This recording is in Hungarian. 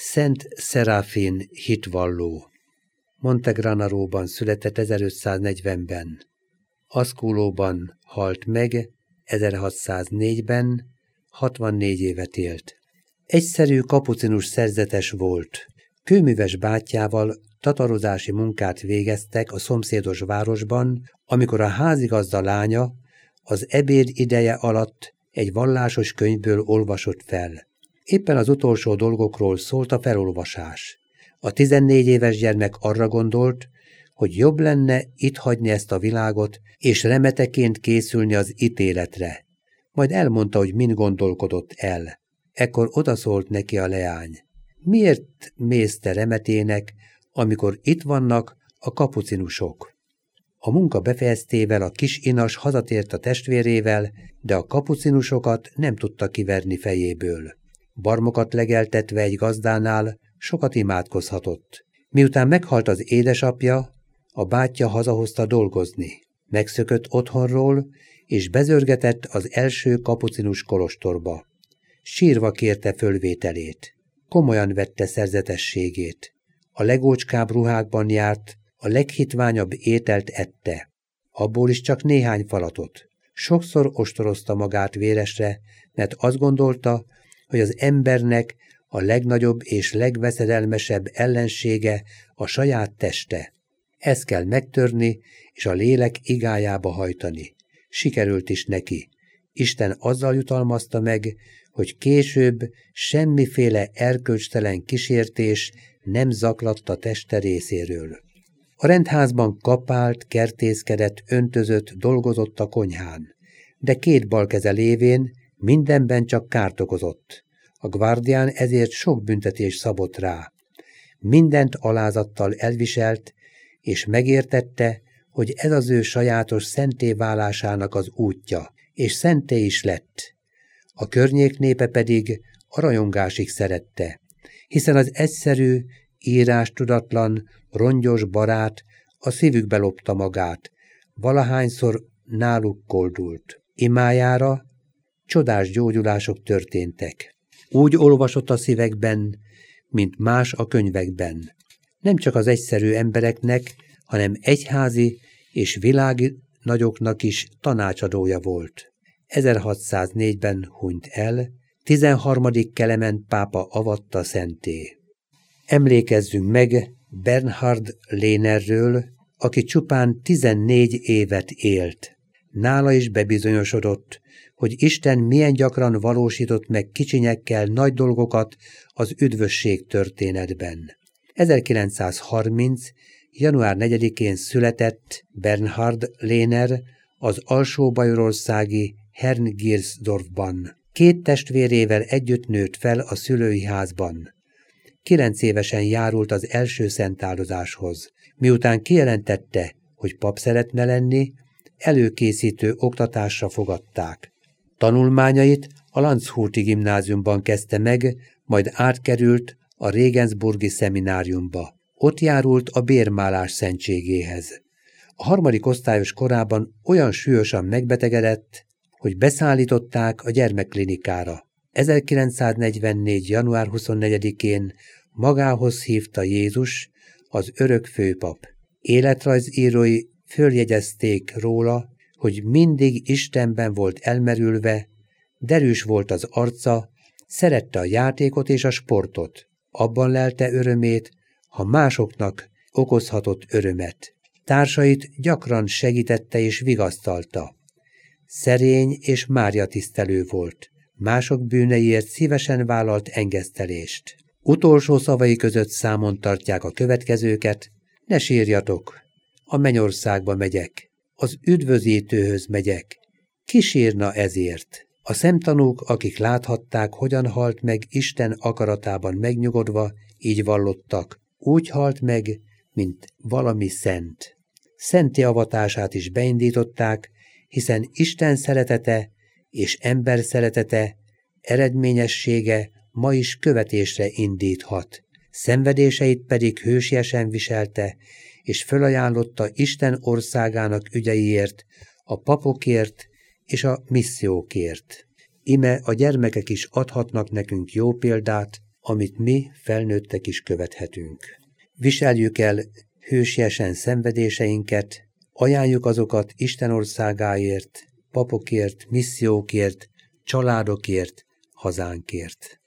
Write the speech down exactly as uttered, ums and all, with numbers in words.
Szent Szeráfin hitvalló. Montegranaróban született ezerötszáznegyvenben. Asculóban halt meg ezerhatszáznégyben, hatvannégy évet élt. Egyszerű kapucinus szerzetes volt. Kőműves bátyjával tatarozási munkát végeztek a szomszédos városban, amikor a házigazda lánya az ebéd ideje alatt egy vallásos könyvből olvasott fel. Éppen az utolsó dolgokról szólt a felolvasás. A tizennégy éves gyermek arra gondolt, hogy jobb lenne itt hagyni ezt a világot, és remeteként készülni az ítéletre. Majd elmondta, hogy mind gondolkodott el. Ekkor odaszólt neki a leány. Miért mész te remetének, amikor itt vannak a kapucinusok? A munka befejeztével a kis inas hazatért a testvérével, de a kapucinusokat nem tudta kiverni fejéből. Barmokat legeltetve egy gazdánál sokat imádkozhatott. Miután meghalt az édesapja, a bátyja hazahozta dolgozni. Megszökött otthonról, és bezörgetett az első kapucinus kolostorba. Sírva kérte fölvételét. Komolyan vette szerzetességét. A legócskább ruhákban járt, a leghitványabb ételt ette. Abból is csak néhány falatot. Sokszor ostorozta magát véresre, mert azt gondolta, hogy az embernek a legnagyobb és legveszedelmesebb ellensége a saját teste. Ezt kell megtörni, és a lélek igájába hajtani. Sikerült is neki. Isten azzal jutalmazta meg, hogy később semmiféle erkölcstelen kísértés nem zaklatta teste részéről. A rendházban kapált, kertészkedett, öntözött, dolgozott a konyhán, de két bal keze lévén mindenben csak kárt okozott. A guardián ezért sok büntetés szabott rá. Mindent alázattal elviselt, és megértette, hogy ez az ő sajátos szenté válásának az útja, és szenté is lett. A környék népe pedig a rajongásig szerette, hiszen az egyszerű, írástudatlan, rongyos barát a szívükbe lopta magát, valahányszor náluk koldult. Imájára csodás gyógyulások történtek. Úgy olvasott a szívekben, mint más a könyvekben. Nem csak az egyszerű embereknek, hanem egyházi és világi nagyoknak is tanácsadója volt. ezerhatszáznégyben hunyt el, tizenharmadik Klement pápa avatta szenté. Emlékezzünk meg Bernhard Lehnerről, aki csupán tizennégy évet élt. Nála is bebizonyosodott, hogy Isten milyen gyakran valósított meg kicsinyekkel nagy dolgokat az üdvösség történetben. ezerkilencszázharminc. január negyedikén született Bernhard Lehner az alsó-bajorországi Herngirsdorfban. Két testvérével együtt nőtt fel a szülői házban. Kilenc évesen járult az első szentáldozáshoz. Miután kijelentette, hogy pap szeretne lenni, előkészítő oktatásra fogadták. Tanulmányait a Landshuti gimnáziumban kezdte meg, majd átkerült a Regensburgi szemináriumba. Ott járult a bérmálás szentségéhez. A harmadik osztályos korában olyan súlyosan megbetegedett, hogy beszállították a gyermekklinikára. ezerkilencszáznegyvennégy. január huszonnegyedikén magához hívta Jézus, az örök főpap. Életrajzírói följegyezték róla, hogy mindig Istenben volt elmerülve, derűs volt az arca, szerette a játékot és a sportot. Abban lelte örömét, ha másoknak okozhatott örömet. Társait gyakran segítette és vigasztalta. Szerény és Mária tisztelő volt. Mások bűneiért szívesen vállalt engesztelést. Utolsó szavai között számon tartják a következőket: ne sírjatok, a mennyországba megyek, az üdvözítőhöz megyek. Ki sírna ezért? A szemtanúk, akik láthatták, hogyan halt meg Isten akaratában megnyugodva, így vallottak: úgy halt meg, mint valami szent. Szenti avatását is beindították, hiszen Isten szeretete és ember szeretete eredményessége ma is követésre indíthat. Szenvedéseit pedig hősiesen viselte, és fölajánlotta Isten országának ügyeiért, a papokért és a missziókért. Ime a gyermekek is adhatnak nekünk jó példát, amit mi felnőttek is követhetünk. Viseljük el hősiesen szenvedéseinket, ajánljuk azokat Isten országáért, papokért, missziókért, családokért, hazánkért.